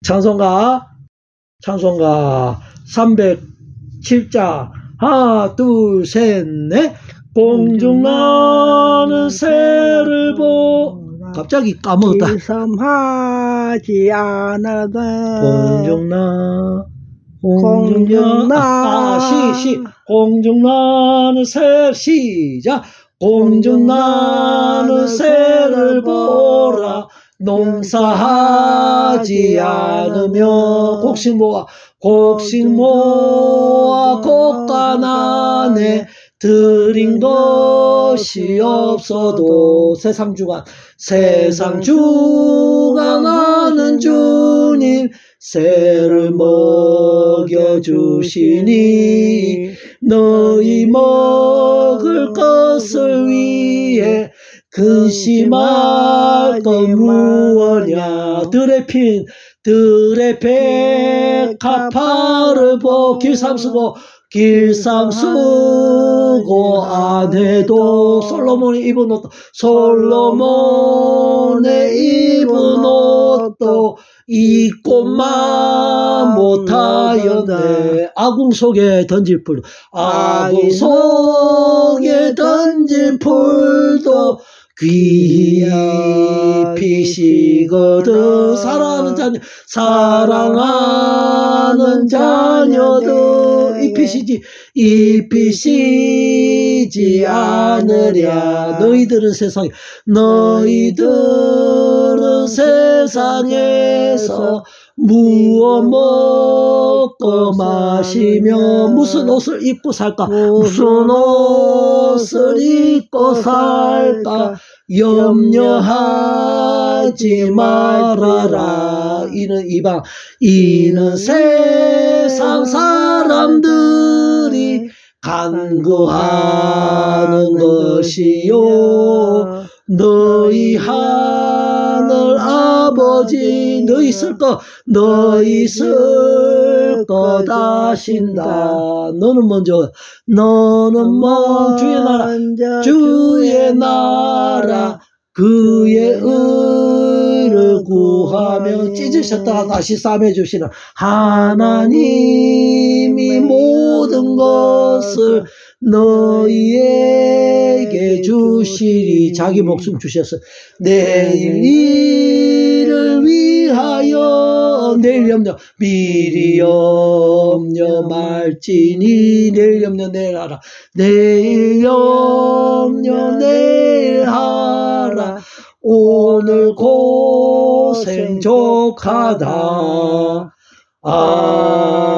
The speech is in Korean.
찬송가 307자 하나 둘 셋 넷 공중 나는 새를 갑자기 까먹었다. 길삼하지 않아도 공중 나는 새 시작 공중 나는 새를 보라 농사하지 않으며 곡식 모아 곡간안에 들인 것이 없어도 세상 주간 하는 주님 새를 먹여주시니 너희 먹을 것을 위해 근심할 것 무엇냐 들의 백합화를 길삼 쓰고 안에도 솔로몬의 입은 옷도 입고만 못하였네. 아궁 속에 던질 풀도 귀피시거든. 사랑하는 자녀들 입히시지 않으랴. 너희들은 세상에서 무엇 먹고 마시며 무슨 옷을 입고 살까 염려하지 말아라. 이는 세상 사람들이 간구하는 것이요 너희 하늘 아버지 너희 쓸 것 아신다. 너는 주의 나라 그의 의를 구하며 찢으셨다가 다시 싸매주시는 하나님이 모든 것을 너희에게 주시리. 자기 목숨 주셨어. 내일 일을 위하여 미리 염려 말지니 내일 염려 내일 하라. 내일 염려 내일 하라. 오늘 고생 족하다.